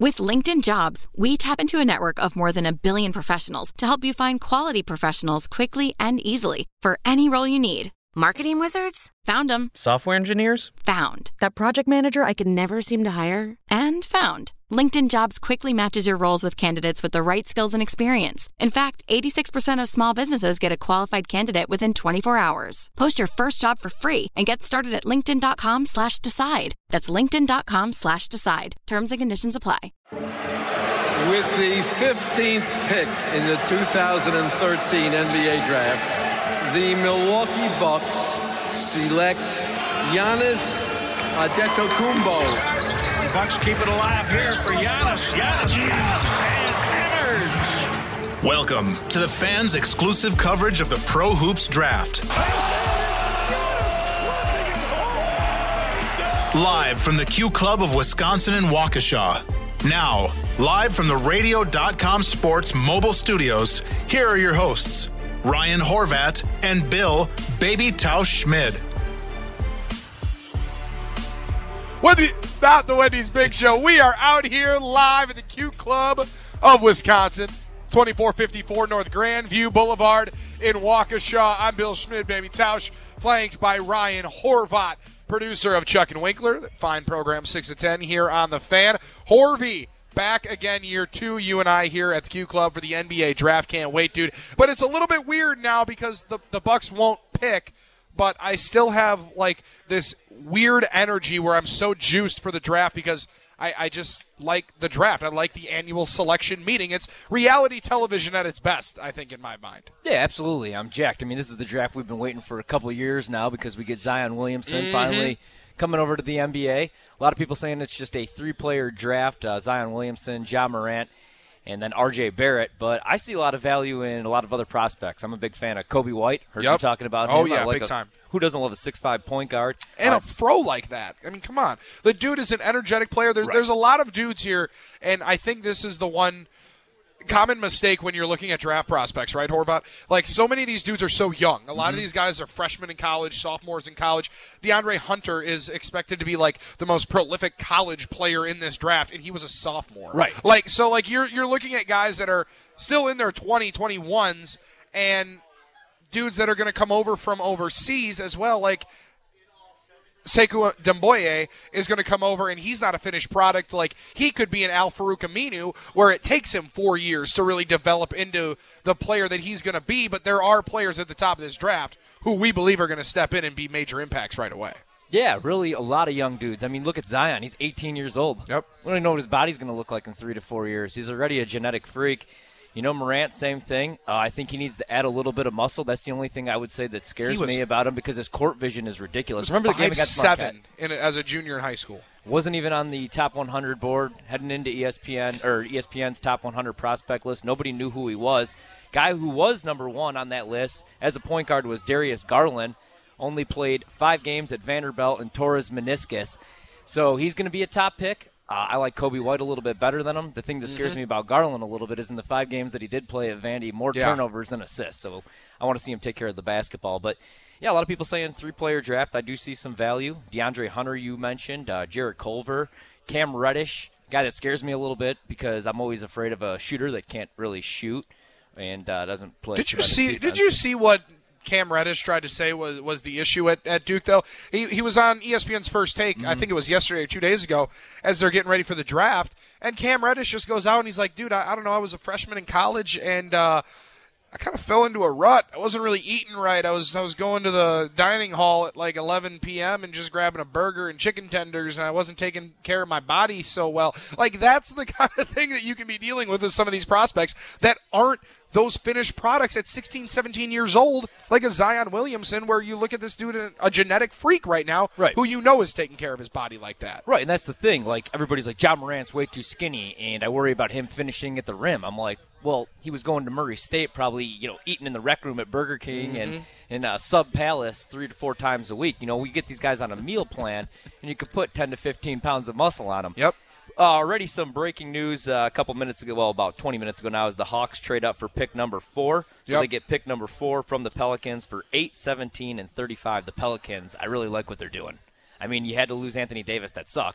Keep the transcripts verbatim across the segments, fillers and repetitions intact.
With LinkedIn Jobs, we tap into a network of more than a billion professionals to help you find quality professionals quickly and easily for any role you need. Marketing wizards? Found them. Software engineers? Found. That project manager I could never seem to hire? And found. LinkedIn Jobs quickly matches your roles with candidates with the right skills and experience. In fact, eighty-six percent of small businesses get a qualified candidate within twenty-four hours. Post your first job for free and get started at linkedin.com slash decide. That's linkedin.com slash decide. Terms and conditions apply. With the fifteenth pick in the two thousand thirteen N B A Draft, the Milwaukee Bucks select Giannis Antetokounmpo. Bucks keep it alive here for Giannis. Giannis, Giannis, and hammers. Welcome to the fans' exclusive coverage of the Pro Hoops Draft. Live from the Q Club of Wisconsin in Waukesha. Now, live from the radio dot com Sports mobile studios, here are your hosts, Ryan Horvat and Bill Baby Tausch Schmid. Wendy, not the Wendy's Big Show. We are out here live at the Q Club of Wisconsin, twenty-four fifty-four North Grandview Boulevard in Waukesha. I'm Bill Schmid, Baby Tausch, flanked by Ryan Horvat, producer of Chuck and Winkler, that fine program six to ten here on The Fan. Horvy, back again year two, you and I here at the Q Club for the N B A Draft. Can't wait, dude. But it's a little bit weird now because the, the Bucks won't pick, but I still have, like, this weird energy where I'm so juiced for the draft because I, I just like the draft. I like the annual selection meeting. It's reality television at its best, I think, in my mind. Yeah, absolutely. I'm jacked. I mean, this is the draft we've been waiting for a couple of years now because we get Zion Williamson mm-hmm. finally coming over to the N B A. A lot of people saying it's just a three-player draft, uh, Zion Williamson, Ja Morant, and then R J Barrett. But I see a lot of value in a lot of other prospects. I'm a big fan of Kobe White. Heard yep. you talking about him. Oh, yeah, like big a, time. Who doesn't love a six five point guard? And uh, a fro like that. I mean, come on. The dude is an energetic player. There, right. There's a lot of dudes here, and I think this is the one common mistake when you're looking at draft prospects, right, Horvat? Like, so many of these dudes are so young. A lot mm-hmm. of these guys are freshmen in college, sophomores in college. DeAndre Hunter is expected to be, like, the most prolific college player in this draft, and he was a sophomore. Right. Like, so, like, you're you're looking at guys that are still in their twenty, twenty-ones, and dudes that are going to come over from overseas as well, like Sekou Doumbouya is going to come over, and he's not a finished product. Like, he could be an Al-Farouq Aminu, where it takes him four years to really develop into the player that he's going to be. But there are players at the top of this draft who we believe are going to step in and be major impacts right away. Yeah, really a lot of young dudes. I mean, look at Zion. He's eighteen years old. Yep. We don't even know what his body's going to look like in three to four years. He's already a genetic freak. You know, Morant, same thing. Uh, I think he needs to add a little bit of muscle. That's the only thing I would say that scares was, me about him because his court vision is ridiculous. Remember the five, game against seven Marquette? in, as a junior in high school. Wasn't even on the top one hundred board heading into E S P N or E S P N's top one hundred prospect list. Nobody knew who he was. Guy who was number one on that list as a point guard was Darius Garland. Only played five games at Vanderbilt and tore his meniscus. So he's going to be a top pick. Uh, I like Kobe White a little bit better than him. The thing that scares mm-hmm. me about Garland a little bit is in the five games that he did play at Vandy, more yeah. turnovers than assists. So I want to see him take care of the basketball. But, yeah, a lot of people saying three-player draft. I do see some value. DeAndre Hunter, you mentioned. Uh, Jarrett Culver. Cam Reddish, guy that scares me a little bit because I'm always afraid of a shooter that can't really shoot and uh, doesn't play. Did you see? defense. Did you see what Cam Reddish tried to say was, was the issue at, at Duke, though? He he was on E S P N's First Take, mm-hmm. I think it was yesterday or two days ago, as they're getting ready for the draft, and Cam Reddish just goes out and he's like, dude, I, I don't know, I was a freshman in college, and uh, I kind of fell into a rut. I wasn't really eating right. I was I was going to the dining hall at like eleven p.m. and just grabbing a burger and chicken tenders, and I wasn't taking care of my body so well. Like, that's the kind of thing that you can be dealing with with some of these prospects that aren't those finished products at sixteen, seventeen years old, like a Zion Williamson, where you look at this dude, a genetic freak right now, right. who you know is taking care of his body like that. Right, and that's the thing. Like, everybody's like, Ja Morant's way too skinny, and I worry about him finishing at the rim. I'm like, well, he was going to Murray State, probably, you know, eating in the rec room at Burger King mm-hmm. and in uh, Sub Palace three to four times a week. You know, we get these guys on a meal plan, and you could put ten to fifteen pounds of muscle on them. Yep. Uh, already some breaking news uh, a couple minutes ago, well, about twenty minutes ago now, is the Hawks trade up for pick number four. So yep. they get pick number four from the Pelicans for eight, seventeen, and thirty-five. The Pelicans, I really like what they're doing. I mean, you had to lose Anthony Davis. That sucks.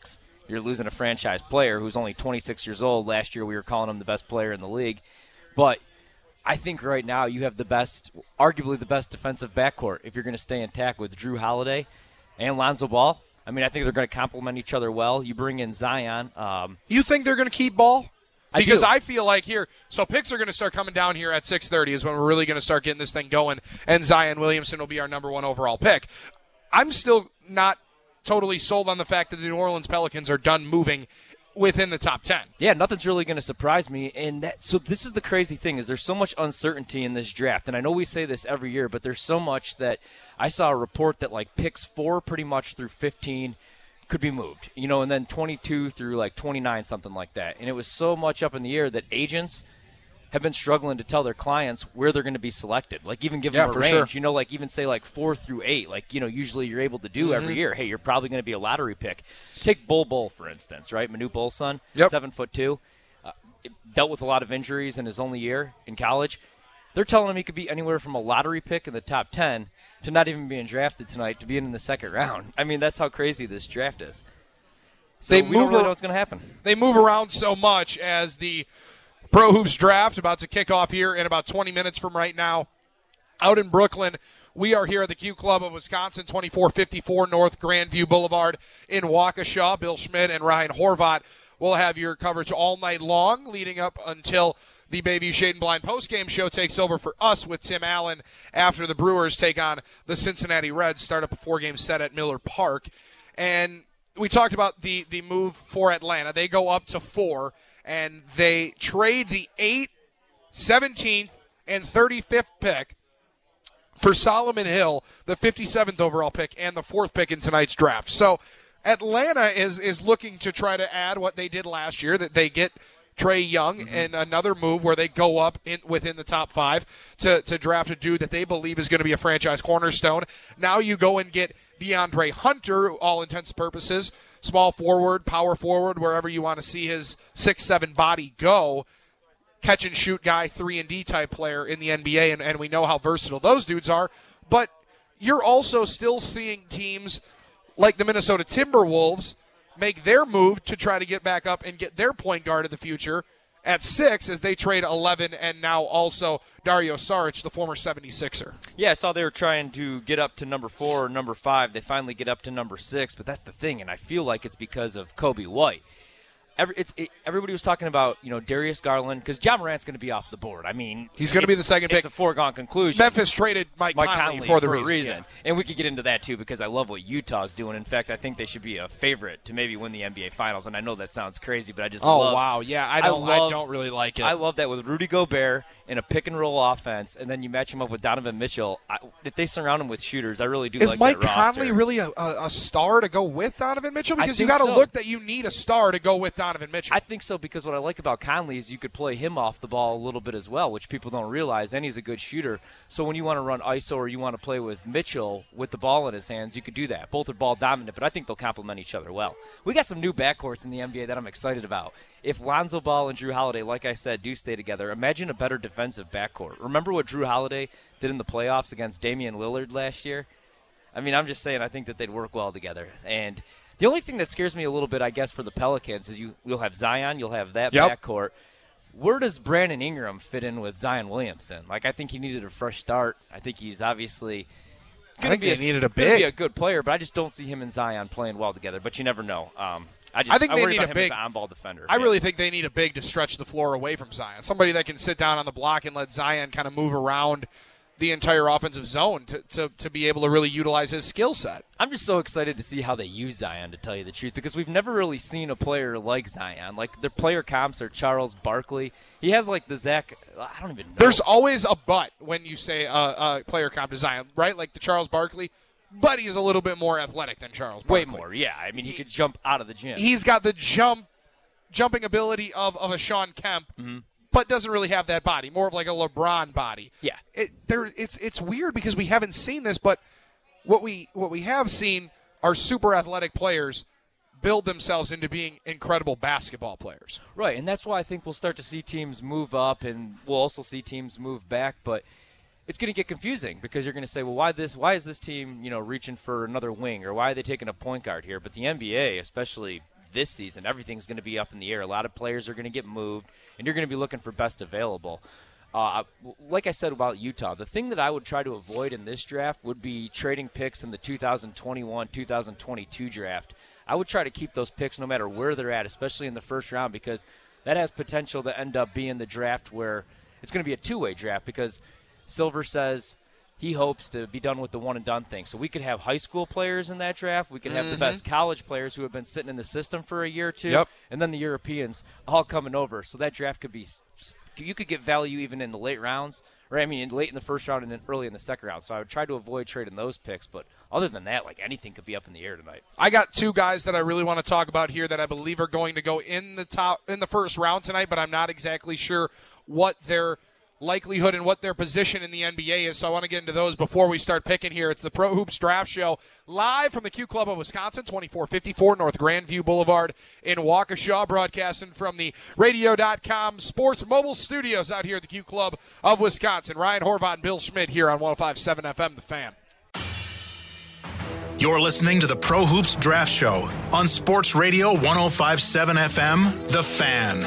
you're losing a franchise player who's only twenty-six years old. Last year we were calling him the best player in the league. But I think right now you have the best, arguably the best defensive backcourt if you're going to stay intact with Drew Holiday and Lonzo Ball. I mean, I think they're going to complement each other well. You bring in Zion. Um, you think they're going to keep Ball? Because I, I feel like here, so picks are going to start coming down here at six thirty is when we're really going to start getting this thing going, and Zion Williamson will be our number one overall pick. I'm still not totally sold on the fact that the New Orleans Pelicans are done moving within the top ten. Yeah, nothing's really going to surprise me. And that, so this is the crazy thing is there's so much uncertainty in this draft. And I know we say this every year, but there's so much that I saw a report that like picks four pretty much through fifteen could be moved, you know, and then twenty-two through like twenty-nine, something like that. And it was so much up in the air that agents have been struggling to tell their clients where they're going to be selected. Like even give yeah, them a for range, sure. you know, like even say like four through eight, like, you know, usually you're able to do mm-hmm. every year. Hey, you're probably going to be a lottery pick. Take Bol Bol, for instance, right? Manute Bol's son, yep. seven foot two, uh, dealt with a lot of injuries in his only year in college. They're telling him he could be anywhere from a lottery pick in the top ten to not even being drafted tonight to being in the second round. I mean, that's how crazy this draft is. So they we move don't really ar- know what's going to happen. They move around so much as the Pro Hoops draft about to kick off here in about twenty minutes from right now. Out in Brooklyn, we are here at the Q Club of Wisconsin, twenty-four fifty-four North Grandview Boulevard in Waukesha. Bill Schmidt and Ryan Horvat will have your coverage all night long, leading up until the Bayview Shade and Blind postgame show takes over for us with Tim Allen after the Brewers take on the Cincinnati Reds, start up a four-game set at Miller Park. And we talked about the, the move for Atlanta. They go up to four, and they trade the eighth, seventeenth, and thirty-fifth pick for Solomon Hill, the fifty-seventh overall pick, and the fourth pick in tonight's draft. So Atlanta is is looking to try to add what they did last year, that they get Trae Young mm-hmm. in another move where they go up in, within the top five to, to draft a dude that they believe is going to be a franchise cornerstone. Now you go and get DeAndre Hunter, all intents and purposes, small forward, power forward, wherever you want to see his six seven body go, catch and shoot guy, three and D type player in the N B A, and, and we know how versatile those dudes are. But you're also still seeing teams like the Minnesota Timberwolves make their move to try to get back up and get their point guard of the future at six as they trade eleven and now also Dario Saric, the former seventy-sixer. Yeah, I saw they were trying to get up to number four or number five. They finally get up to number six, but that's the thing, and I feel like it's because of Kobe White. Every, it's, it, everybody was talking about, you know, Darius Garland, because Ja Morant's going to be off the board. I mean, he's going to be the second pick. It's a foregone conclusion. Memphis traded Mike, Mike Conley, Conley for the for reason. a reason. Yeah. And we could get into that, too, because I love what Utah's doing. In fact, I think they should be a favorite to maybe win the N B A Finals, and I know that sounds crazy, but I just oh, love wow. Yeah, I don't, I, love, I don't really like it. I love that with Rudy Gobert in a pick-and-roll offense, and then you match him up with Donovan Mitchell. I, if they surround him with shooters, I really do Is like Mike that roster. Conley really a, a, a star to go with Donovan Mitchell? Because you think got to so. look that you need a star to go with Donovan Mitchell. I think so, because what I like about Conley is you could play him off the ball a little bit as well, which people don't realize, and he's a good shooter. So when you want to run I S O or you want to play with Mitchell with the ball in his hands, you could do that. Both are ball dominant, but I think they'll complement each other well. We got some new backcourts in the N B A that I'm excited about. If Lonzo Ball and Drew Holiday, like I said, do stay together, imagine a better defensive backcourt. Remember what Drew Holiday did in the playoffs against Damian Lillard last year? I mean, I'm just saying I think that they'd work well together. And the only thing that scares me a little bit, I guess, for the Pelicans is you, you'll have Zion, you'll have that yep. backcourt. Where does Brandon Ingram fit in with Zion Williamson? Like, I think he needed a fresh start. I think he's obviously going to be, needed a be a good player, but I just don't see him and Zion playing well together. But you never know. Um, I, just, I think I they worry need about a him big as an on-ball defender. I yeah. really think they need a big to stretch the floor away from Zion. Somebody that can sit down on the block and let Zion kind of move around the entire offensive zone to, to, to be able to really utilize his skill set. I'm just so excited to see how they use Zion, to tell you the truth, because we've never really seen a player like Zion. Like, their player comps are Charles Barkley. He has, like, the Zach – I don't even know. There's always a but when you say a uh, uh, player comp to Zion, right? Like the Charles Barkley. But he's a little bit more athletic than Charles Barkley. Way more, yeah. I mean, he, he could jump out of the gym. He's got the jump, jumping ability of, of a Sean Kemp, mm-hmm. but doesn't really have that body. More of like a LeBron body. Yeah. It, there, it's it's weird because we haven't seen this, but what we what we have seen are super athletic players build themselves into being incredible basketball players. Right, and that's why I think we'll start to see teams move up, and we'll also see teams move back, but it's going to get confusing because you're going to say, well, why this? Why is this team, you know, reaching for another wing, or why are they taking a point guard here? But the N B A, especially this season, everything's going to be up in the air. A lot of players are going to get moved, and you're going to be looking for best available. Uh, like I said about Utah, the thing that I would try to avoid in this draft would be trading picks in the two thousand twenty-one two thousand twenty-two draft. I would try to keep those picks no matter where they're at, especially in the first round, because that has potential to end up being the draft where it's going to be a two-way draft, because Silver says he hopes to be done with the one-and-done thing. So we could have high school players in that draft. We could have mm-hmm. the best college players who have been sitting in the system for a year or two, yep. and then the Europeans all coming over. So that draft could be – you could get value even in the late rounds, or I mean late in the first round and then early in the second round. So I would try to avoid trading those picks. But other than that, like anything could be up in the air tonight. I got two guys that I really want to talk about here that I believe are going to go in the top in the first round tonight, but I'm not exactly sure what their likelihood and what their position in the N B A is. So I want to get into those before we start picking here. It's the Pro Hoops Draft Show live from the Q Club of Wisconsin, twenty-four fifty-four North Grandview Boulevard in Waukesha, broadcasting from the radio dot com Sports Mobile Studios out here at the Q Club of Wisconsin. Ryan Horvat and Bill Schmidt here on one oh five point seven F M, The Fan. You're listening to the Pro Hoops Draft Show on Sports Radio one oh five point seven F M, The Fan.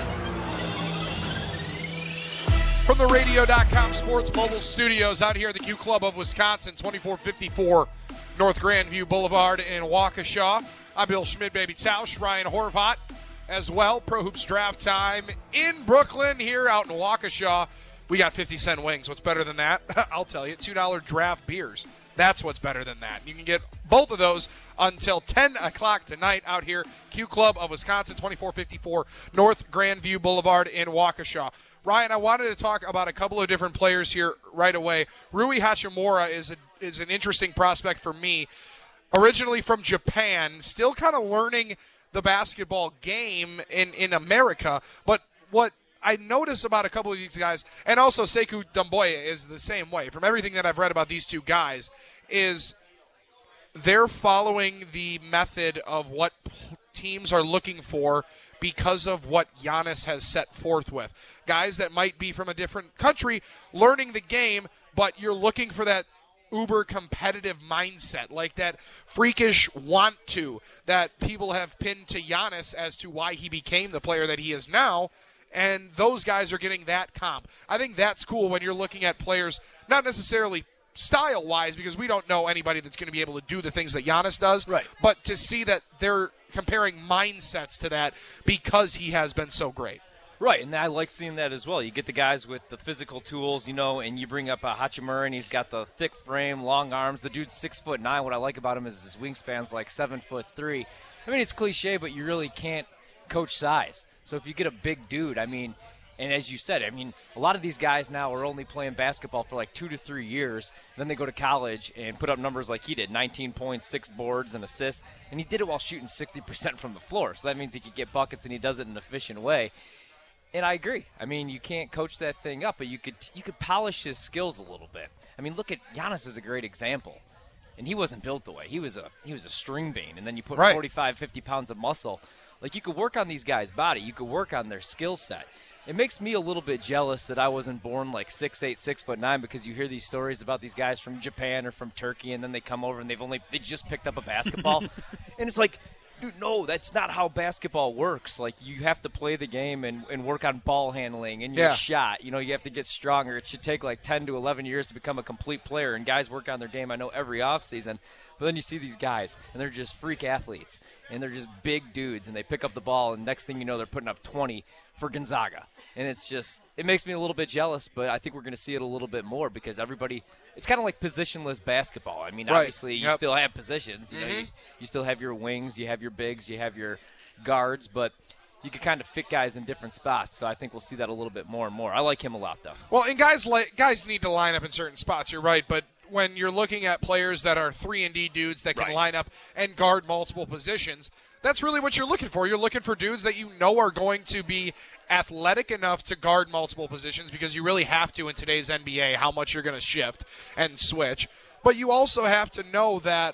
From the radio dot com Sports Mobile Studios out here at the Q Club of Wisconsin, twenty-four fifty-four North Grandview Boulevard in Waukesha. I'm Bill Schmidt, baby Tausch, Ryan Horvat as well. Pro Hoops Draft Time in Brooklyn here out in Waukesha. We got fifty cent wings. What's better than that? I'll tell you, two dollar draft beers. That's what's better than that. You can get both of those until ten o'clock tonight out here, Q Club of Wisconsin, twenty-four fifty-four North Grandview Boulevard in Waukesha. Ryan, I wanted to talk about a couple of different players here right away. Rui Hachimura is a, is an interesting prospect for me. Originally from Japan, still kind of learning the basketball game in, in America. But what I notice about a couple of these guys, and also Sekou Doumbouya is the same way, from everything that I've read about these two guys, is they're following the method of what teams are looking for because of what Giannis has set forth with. Guys that might be from a different country learning the game, but you're looking for that uber competitive mindset, like that freakish want to that people have pinned to Giannis as to why he became the player that he is now, and those guys are getting that comp. I think that's cool when you're looking at players, not necessarily style-wise, because we don't know anybody that's going to be able to do the things that Giannis does, right. But to see that they're comparing mindsets to that because he has been so great. Right, and I like seeing that as well. You get the guys with the physical tools, you know, and you bring up uh, Hachimura, and he's got the thick frame, long arms. The dude's six foot nine. What I like about him is his wingspan's like seven foot three. I mean, it's cliche, but you really can't coach size. So if you get a big dude, I mean, and as you said, I mean, a lot of these guys now are only playing basketball for like two to three years. Then they go to college and put up numbers like he did, nineteen points, six boards, and assists. And he did it while shooting sixty percent from the floor. So that means he could get buckets, and he does it in an efficient way. And I agree. I mean, you can't coach that thing up, but you could you could polish his skills a little bit. I mean, look at Giannis is a great example. And he wasn't built the way. He was a he was a string bean, and then you put right. forty-five, fifty pounds of muscle. Like, you could work on these guys' body. You could work on their skill set. It makes me a little bit jealous that I wasn't born like six eight, six foot nine, because you hear these stories about these guys from Japan or from Turkey, and then they come over and they've only they just picked up a basketball. And it's like, dude, no, that's not how basketball works. Like, you have to play the game and, and work on ball handling and your yeah. shot. You know, you have to get stronger. It should take like ten to eleven years to become a complete player, and guys work on their game, I know, every offseason. But then you see these guys, and they're just freak athletes, and they're just big dudes, and they pick up the ball, and next thing you know, they're putting up twenty for Gonzaga. And it's just, it makes me a little bit jealous, but I think we're going to see it a little bit more, because everybody, it's kind of like positionless basketball. I mean, right. obviously, you yep. still have positions. You mm-hmm. know, you, you still have your wings, you have your bigs, you have your guards, but you can kind of fit guys in different spots. So I think we'll see that a little bit more and more. I like him a lot, though. Well, and guys like guys need to line up in certain spots. You're right, but when you're looking at players that are three and D dudes that can right. line up and guard multiple positions, that's really what you're looking for. You're looking for dudes that you know are going to be athletic enough to guard multiple positions, because you really have to in today's N B A, how much you're going to shift and switch. But you also have to know that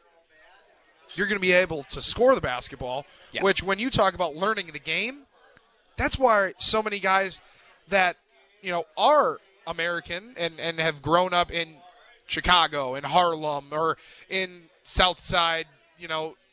you're going to be able to score the basketball, yeah. which when you talk about learning the game, that's why so many guys that, you know, are American and, and have grown up in Chicago, in Harlem, or in Southside, you know,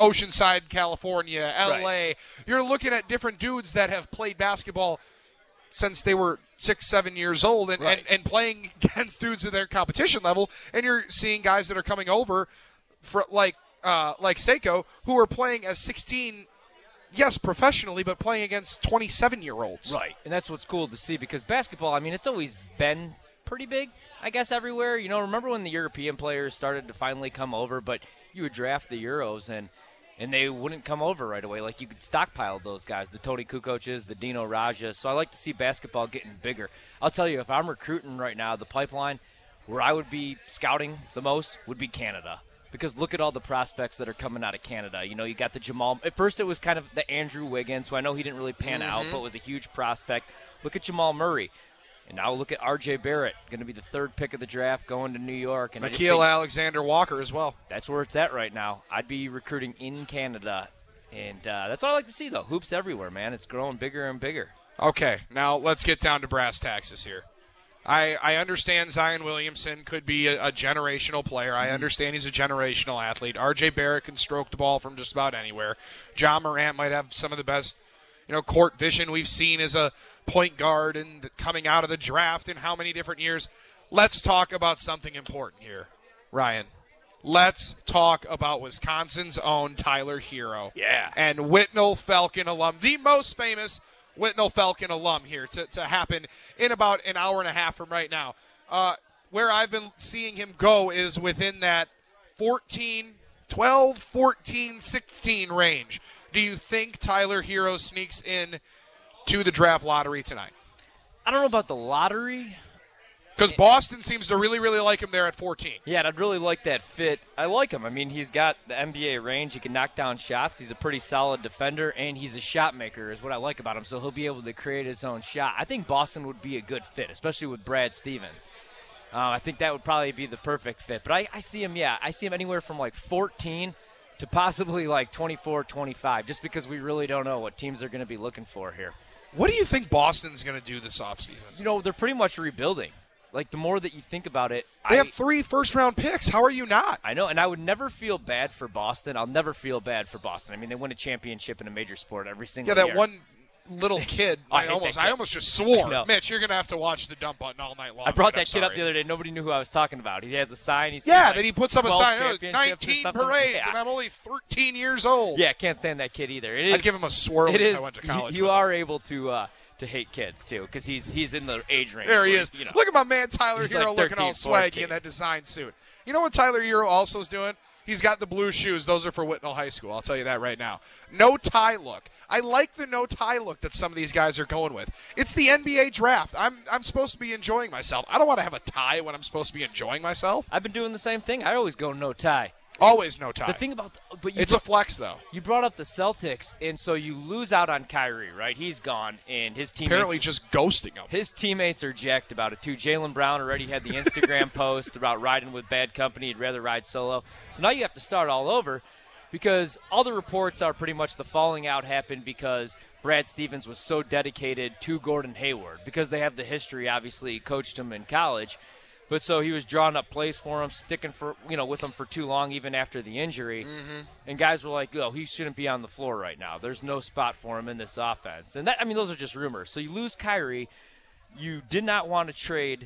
Oceanside, California, L A. Right. You're looking at different dudes that have played basketball since they were six, seven years old and, Right. and, and playing against dudes at their competition level. And you're seeing guys that are coming over for like uh, like Seiko who are playing as sixteen, yes, professionally, but playing against twenty-seven-year-olds. Right, and that's what's cool to see because basketball, I mean, it's always been pretty big, I guess, everywhere. You know, remember when the European players started to finally come over, but you would draft the Euros and and they wouldn't come over right away. Like, you could stockpile those guys, the Tony Kukocs, the Dino Rajas. So I like to see basketball getting bigger. I'll tell you, if I'm recruiting right now, the pipeline where I would be scouting the most would be Canada. Because look at all the prospects that are coming out of Canada. You know, you got the Jamal. At first it was kind of the Andrew Wiggins, who I know he didn't really pan mm-hmm. out, but was a huge prospect. Look at Jamal Murray. And now look at R J Barrett, going to be the third pick of the draft going to New York. And Nickeil Alexander-Walker as well. That's where it's at right now. I'd be recruiting in Canada. And uh, that's what I like to see, though. Hoops everywhere, man. It's growing bigger and bigger. Okay, now let's get down to brass taxes here. I, I understand Zion Williamson could be a, a generational player. I understand he's a generational athlete. R J Barrett can stroke the ball from just about anywhere. John Morant might have some of the best, you know, court vision we've seen as a point guard and coming out of the draft in how many different years. Let's talk about something important here, Ryan. Let's talk about Wisconsin's own Tyler Herro. Yeah. And Whitnall Falcon alum, the most famous Whitnall Falcon alum here to, to happen in about an hour and a half from right now. Uh, where I've been seeing him go is within that fourteen, twelve, fourteen, sixteen range. Do you think Tyler Herro sneaks in to the draft lottery tonight? I don't know about the lottery. Because Boston seems to really, really like him there at fourteen. Yeah, and I'd really like that fit. I like him. I mean, he's got the N B A range. He can knock down shots. He's a pretty solid defender, and he's a shot maker is what I like about him. So he'll be able to create his own shot. I think Boston would be a good fit, especially with Brad Stevens. Uh, I think that would probably be the perfect fit. But I, I see him, yeah, I see him anywhere from like fourteen to possibly like twenty-four, twenty-five, just because we really don't know what teams are going to be looking for here. What do you think Boston's going to do this offseason? You know, they're pretty much rebuilding. Like, the more that you think about it. They I, have three first-round picks. How are you not? I know, and I would never feel bad for Boston. I'll never feel bad for Boston. I mean, they win a championship in a major sport every single year. Yeah, that year. one little kid. I, I almost I almost just swore. Mitch, you're going to have to watch the dump button all night long. I brought Mitch, that kid up the other day. Nobody knew who I was talking about. He has a sign. He's yeah, like that he puts up a sign. Oh, nineteen parades, yeah. and I'm only thirteen years old. Yeah, can't stand that kid either. It is, I'd give him a swirl it if is, I went to college. You are able to uh, to hate kids, too, because he's he's in the age range. There he where, is. You know, Look at my man Tyler Herro like looking thirteen, all swaggy fourteen. in that design suit. You know what Tyler Herro also is doing? He's got the blue shoes. Those are for Whitnall High School. I'll tell you that right now. No tie look. I like the no tie look that some of these guys are going with. It's the N B A draft. I'm I'm supposed to be enjoying myself. I don't want to have a tie when I'm supposed to be enjoying myself. I've been doing the same thing. I always go no tie. Always no tie. The thing about, the, but you it's a flex though. You brought up the Celtics, and so you lose out on Kyrie, right? He's gone, and his teammates apparently just ghosting him. His teammates are jacked about it too. Jaylen Brown already had the Instagram post about riding with bad company. He'd rather ride solo. So now you have to start all over, because all the reports are pretty much the falling out happened because Brad Stevens was so dedicated to Gordon Hayward, because they have the history. Obviously, he coached him in college. But so he was drawing up plays for him, sticking for you know with him for too long, even after the injury. Mm-hmm. And guys were like, "Oh, he shouldn't be on the floor right now. There's no spot for him in this offense." And that, I mean, those are just rumors. So you lose Kyrie. You did not want to trade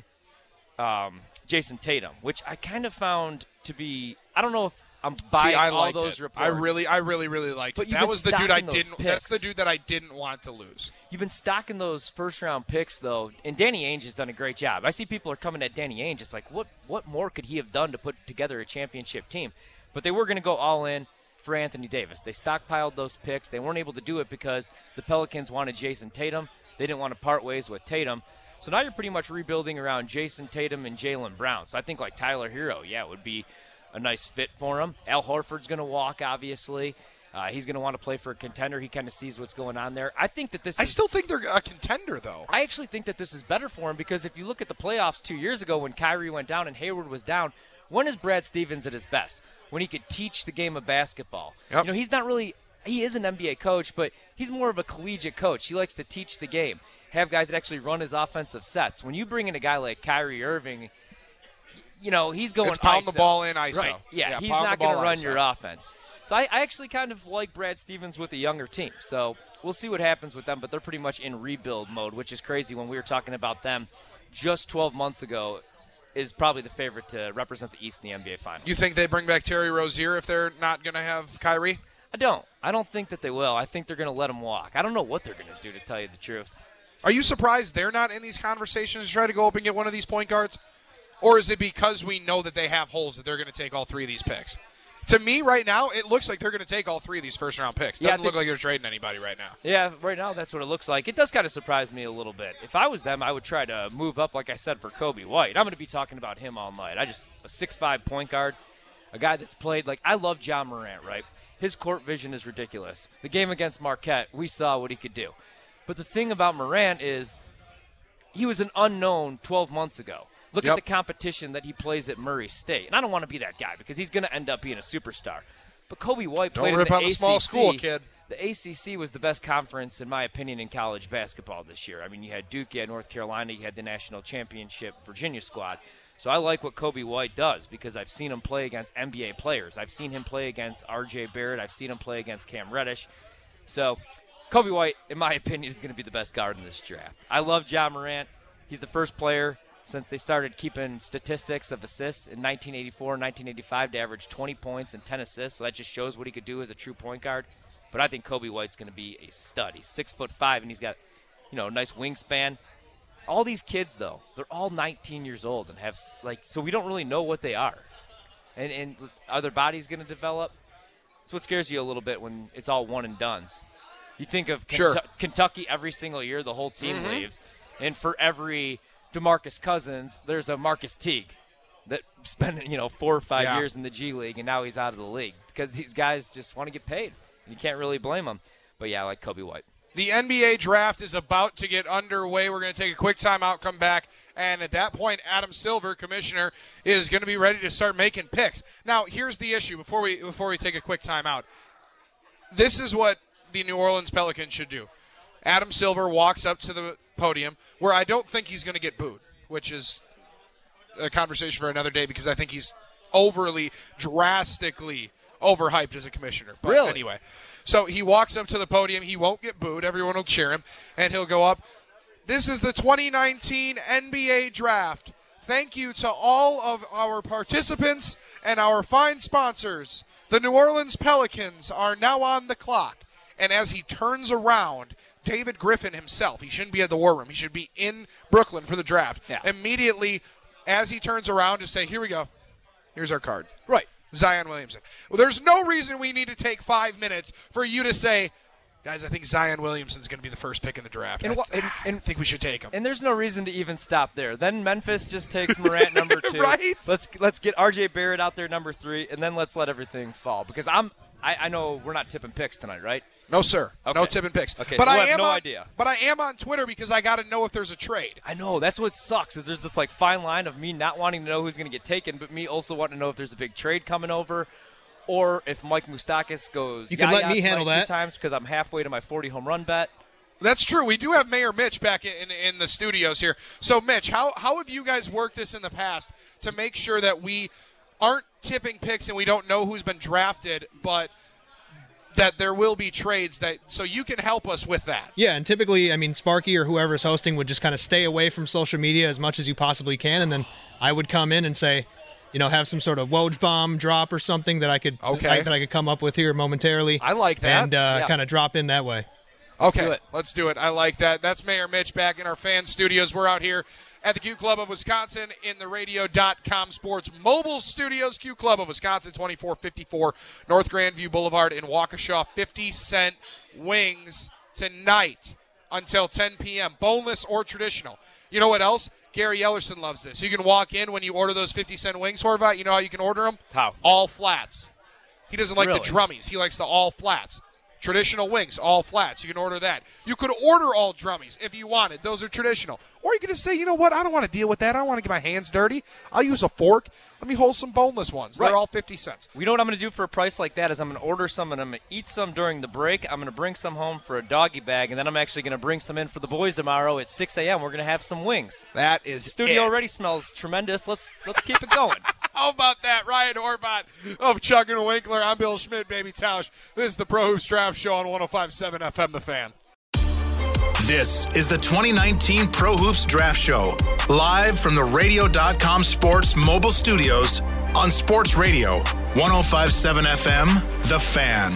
um, Jason Tatum, which I kind of found to be. I don't know if I'm buying See, I all liked those it. reports. I really, I really, really liked but it. That was the dude I didn't. Picks. That's the dude that I didn't want to lose. You've been stocking those first-round picks, though, and Danny Ainge has done a great job. I see people are coming at Danny Ainge. It's like, what what more could he have done to put together a championship team? But they were going to go all in for Anthony Davis. They stockpiled those picks. They weren't able to do it because the Pelicans wanted Jason Tatum. They didn't want to part ways with Tatum. So now you're pretty much rebuilding around Jason Tatum and Jaylen Brown. So I think like Tyler Herro, yeah, it would be a nice fit for him. Al Horford's going to walk, obviously. Uh, he's going to want to play for a contender. He kind of sees what's going on there. I think that this I is, still think they're a contender, though. I actually think that this is better for him, because if you look at the playoffs two years ago when Kyrie went down and Hayward was down, when is Brad Stevens at his best? When he could teach the game of basketball. Yep. You know, he's not really – he is an N B A coach, but he's more of a collegiate coach. He likes to teach the game, have guys that actually run his offensive sets. When you bring in a guy like Kyrie Irving – you know, he's going it's pound I S O. the ball in I S O. Right. Yeah, yeah he's not going to run I S O. your offense. So I, I actually kind of like Brad Stevens with a younger team. So we'll see what happens with them, but they're pretty much in rebuild mode, which is crazy when we were talking about them just twelve months ago. Is probably the favorite to represent the East in the N B A Finals. You think they bring back Terry Rozier if they're not going to have Kyrie? I don't. I don't think that they will. I think they're going to let him walk. I don't know what they're going to do, to tell you the truth. Are you surprised they're not in these conversations to try to go up and get one of these point guards? Or is it because we know that they have holes that they're going to take all three of these picks? To me, right now, it looks like they're going to take all three of these first-round picks. Doesn't Yeah, think, look like they're trading anybody right now. Yeah, right now that's what it looks like. It does kind of surprise me a little bit. If I was them, I would try to move up, like I said, for Coby White. I'm going to be talking about him all night. I just a six five point guard, a guy that's played like I love John Morant, right? His court vision is ridiculous. The game against Marquette, we saw what he could do. But the thing about Morant is he was an unknown twelve months ago. Look Yep. at the competition that he plays at Murray State. And I don't want to be that guy because he's going to end up being a superstar. But Coby White Don't played rip in the on the A C C. small school, kid. The A C C was the best conference, in my opinion, in college basketball this year. I mean, you had Duke, you had North Carolina, you had the national championship Virginia squad. So I like what Coby White does because I've seen him play against N B A players. I've seen him play against R J Barrett. I've seen him play against Cam Reddish. So Coby White, in my opinion, is going to be the best guard in this draft. I love John Morant. He's the first player since they started keeping statistics of assists in nineteen eighty-four, nineteen eighty-five to average twenty points and ten assists. So that just shows what he could do as a true point guard. But I think Coby White's going to be a stud. He's six foot five, and he's got, you know, a nice wingspan. All these kids, though, they're all nineteen years old and have like, so we don't really know what they are, and and are their bodies going to develop? That's what scares you a little bit when it's all one and dones. You think of Sure. Kentu- Kentucky every single year, the whole team Mm-hmm. leaves, and for every DeMarcus Cousins, there's a Marcus Teague that spent, you know, four or five Yeah. years in the G League, and now he's out of the league because these guys just want to get paid. And you can't really blame them. But, yeah, I like Coby White. The N B A draft is about to get underway. We're going to take a quick timeout, come back, and at that point, Adam Silver, commissioner, is going to be ready to start making picks. Now, here's the issue before we before we take a quick timeout. This is what the New Orleans Pelicans should do. Adam Silver walks up to the podium, where I don't think he's going to get booed, which is a conversation for another day because I think he's overly, drastically overhyped as a commissioner. But Really? anyway, so he walks up to the podium. He won't get booed. Everyone will cheer him, and he'll go up. This is the twenty nineteen N B A Draft. Thank you to all of our participants and our fine sponsors. The New Orleans Pelicans are now on the clock. And as he turns around, David Griffin himself, he shouldn't be at the War Room. He should be in Brooklyn for the draft. Yeah. Immediately, as he turns around, to say, here we go. Here's our card. Right. Zion Williamson. Well, there's no reason we need to take five minutes for you to say, guys, I think Zion Williamson's going to be the first pick in the draft. And I, wha- and- I think we should take him. And there's no reason to even stop there. Then Memphis just takes Morant number two. Right? Let's let's get R J Barrett out there number three, and then let's let everything fall. Because I'm I, I know we're not tipping picks tonight, right? No, sir. Okay. No tipping picks. Okay, but so I we'll have am no on, idea. But I am on Twitter because I got to know if there's a trade. I know. That's what sucks is there's this like fine line of me not wanting to know who's going to get taken, but me also wanting to know if there's a big trade coming over, or if Mike Moustakis goes. You can let yah-yah me handle tonight that. two times because I'm halfway to my forty home run bet. That's true. We do have Mayor Mitch back in, in the studios here. So, Mitch, how, how have you guys worked this in the past to make sure that we aren't tipping picks and we don't know who's been drafted, but that there will be trades that so you can help us with that? Yeah, and typically, I mean, Sparky or whoever's hosting would just kind of stay away from social media as much as you possibly can, and then I would come in and say, you know, have some sort of Woj bomb drop or something that I could Okay. I, that I could come up with here momentarily. I like that. And uh, Yeah. kind of drop in that way. Okay, do it. let's do it. I like that. That's Mayor Mitch back in our fan studios. We're out here at the Q Club of Wisconsin in the radio dot com sports mobile studios. Q Club of Wisconsin, twenty-four fifty-four North Grandview Boulevard in Waukesha. fifty cent wings tonight until ten p.m. Boneless or traditional. You know what else? Gary Ellerson loves this. You can walk in when you order those fifty cent wings, Horvat. You know how you can order them? How? All flats. He doesn't like Really? the drummies. He likes the all flats. Traditional wings, all flats. You can order that. You could order all drummies if you wanted. Those are traditional. Or you could just say, you know what? I don't want to deal with that. I don't want to get my hands dirty. I'll use a fork. Let me hold some boneless ones. Right. They're all fifty cents. You know what I'm going to do for a price like that is I'm going to order some and I'm going to eat some during the break. I'm going to bring some home for a doggy bag, and then I'm actually going to bring some in for the boys tomorrow at six a.m. We're going to have some wings. That is The studio it. already smells tremendous. Let's let's keep it going. How about that? Ryan Horvat of Chuck and Winkler. I'm Bill Schmidt, Baby Tausch. This is the Pro Hoops Draft Show on one oh five point seven F M, The Fan. This is the twenty nineteen Pro Hoops Draft Show, live from the radio dot com Sports mobile studios on Sports Radio, one oh five point seven F M, The Fan.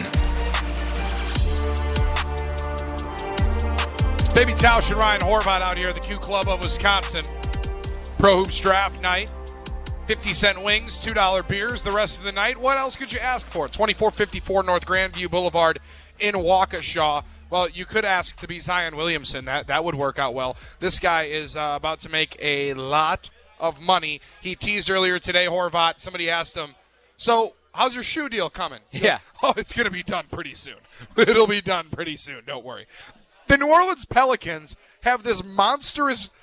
Baby Tausch and Ryan Horvat out here at the Q Club of Wisconsin. Pro Hoops Draft Night. fifty cent wings, two dollar beers the rest of the night. What else could you ask for? twenty-four fifty-four North Grandview Boulevard in Waukesha. Well, you could ask to be Zion Williamson. That that would work out well. This guy is uh, about to make a lot of money. He teased earlier today, Horvat. Somebody asked him, so how's your shoe deal coming? He yeah. Goes, oh, it's going to be done pretty soon. It'll be done pretty soon. Don't worry. The New Orleans Pelicans have this monstrous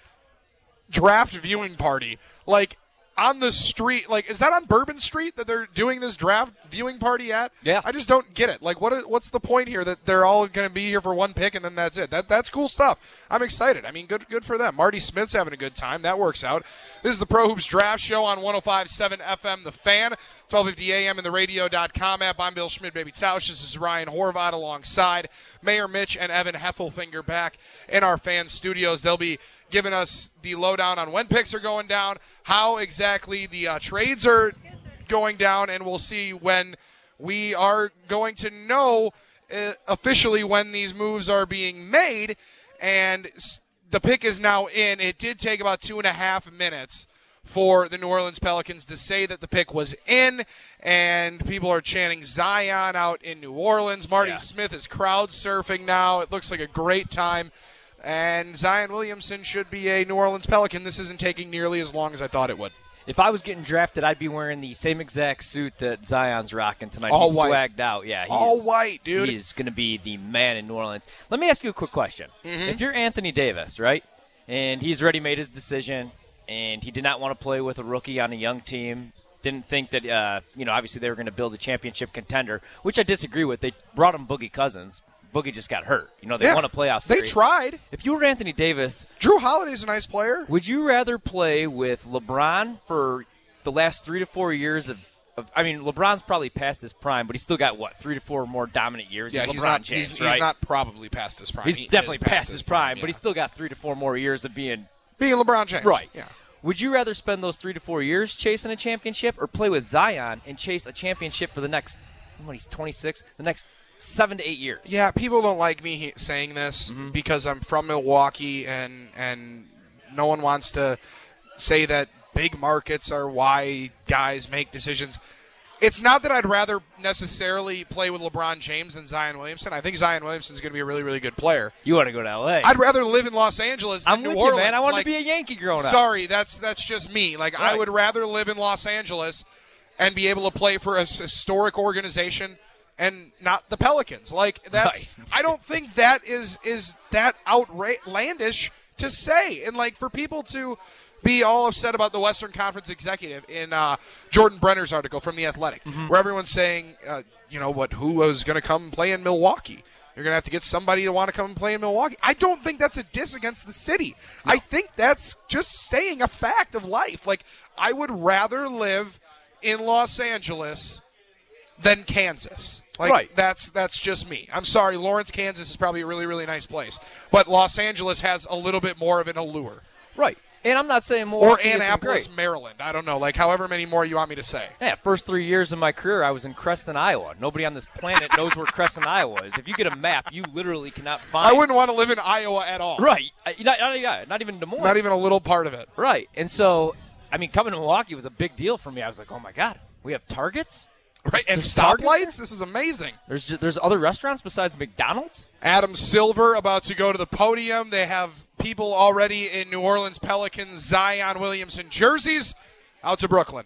draft viewing party. Like, on the street, like, is that on Bourbon Street that they're doing this draft viewing party at? Yeah. I just don't get it. Like, what? Is, what's the point here that they're all going to be here for one pick and then that's it? That That's cool stuff. I'm excited. I mean, good good for them. Marty Smith's having a good time. That works out. This is the Pro Hoops Draft Show on one oh five point seven F M, The Fan, twelve fifty A M in the radio dot com app. I'm Bill Schmidt, Baby Tausch. This is Ryan Horvat alongside Mayor Mitch and Evan Heffelfinger back in our fan studios. They'll be giving us the lowdown on when picks are going down, how exactly the uh, trades are going down, and we'll see when we are going to know uh, officially when these moves are being made. And s- the pick is now in. It did take about two and a half minutes for the New Orleans Pelicans to say that the pick was in, and people are chanting Zion out in New Orleans. Marty Yeah. Smith is crowd surfing now. It looks like a great time. And Zion Williamson should be a New Orleans Pelican. This isn't taking nearly as long as I thought it would. If I was getting drafted, I'd be wearing the same exact suit that Zion's rocking tonight. All He's white. swagged out. Yeah, he All is, white, dude. He is going to be the man in New Orleans. Let me ask you a quick question. Mm-hmm. If you're Anthony Davis, right, and he's already made his decision, and he did not want to play with a rookie on a young team, didn't think that, uh, you know, obviously they were going to build a championship contender, which I disagree with. They brought him Boogie Cousins. Boogie just got hurt. You know, they Yeah. won a playoff They series. tried. If you were Anthony Davis, Drew Holiday's a nice player. would you rather play with LeBron for the last three to four years of, of I mean, LeBron's probably past his prime, but he's still got, what, three to four more dominant years? Yeah, he's, he's LeBron not. James, he's, right? he's not probably past his prime. He's He definitely is past his prime, yeah. but he's still got three to four more years of being being LeBron James. right. Yeah. Would you rather spend those three to four years chasing a championship or play with Zion and chase a championship for the next, what, he's twenty-six, the next seven to eight years? Yeah, people don't like me he- saying this Mm-hmm. because I'm from Milwaukee, and and no one wants to say that big markets are why guys make decisions. It's not that I'd rather necessarily play with LeBron James than Zion Williamson. I think Zion Williamson's going to be a really, really good player. You want to go to L A? I'd rather live in Los Angeles than I'm New with Orleans. you, man. I wanted Like, to be a Yankee growing up. Sorry, that's that's just me. Like I Right. would rather live in Los Angeles and be able to play for a s- historic organization and not the Pelicans. Like that's Right. I don't think that is is that outlandish to say. And like for people to be all upset about the Western Conference executive in uh, Jordan Brenner's article from The Athletic, Mm-hmm. where everyone's saying, uh, you know, what, who was going to come play in Milwaukee? You're going to have to get somebody to want to come and play in Milwaukee. I don't think that's a diss against the city. I think that's just saying a fact of life. Like, I would rather live in Los Angeles than Kansas. Like, Right. that's that's just me. I'm sorry, Lawrence, Kansas is probably a really, really nice place. But Los Angeles has a little bit more of an allure. Right. And I'm not saying Or Milwaukee isn't Annapolis, great. Maryland. I don't know. Like, however many more you want me to say. Yeah, first three years of my career, I was in Creston, Iowa. Nobody on this planet knows where Creston, Iowa is. If you get a map, you literally cannot find. I wouldn't want to live in Iowa at all. Right. Uh, Not, not, yeah, not even Des Moines. Not even a little part of it. Right. And so, I mean, coming to Milwaukee was a big deal for me. I was like, oh my god, we have Targets. Right, and There's Targets stoplights? there? This is amazing. There's ju- there's other restaurants besides McDonald's. Adam Silver about to go to the podium. They have people already in New Orleans Pelicans, Zion Williamson jerseys out to Brooklyn.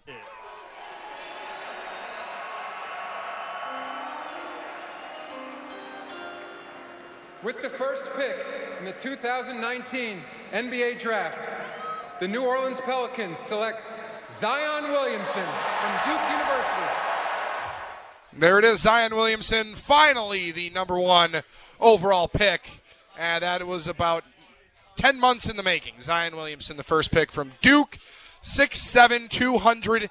With the first pick in the two thousand nineteen N B A Draft, the New Orleans Pelicans select Zion Williamson from Duke University. There it is, Zion Williamson, finally the number one overall pick. And that was about ten months in the making. Zion Williamson, the first pick from Duke, six seven, two hundred